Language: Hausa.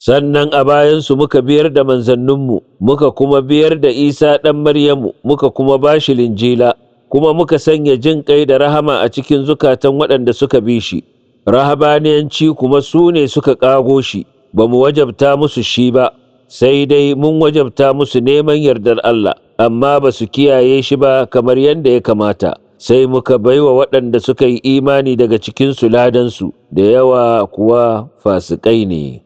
sannan a bayansu muka biyar da manzanninmu, muka kuma biyar da Isa ɗan Maryamu, muka kuma bashi linjila, kuma muka sanya jin ƙai da rahama a cikin zukatan waɗanda suka bi shi. Rahabaniyanci kuma su ne suka ƙago shi, ba mu wajabta musu shi ba, sai dai mun wajabta musu neman yardar Allah, amma ba su kiyaye shi ba kamar yadda ya kamata. Sai muka baiwa waɗanda suka yi imani daga cikinsu ladansu, da yawa kuwa fasikai ne.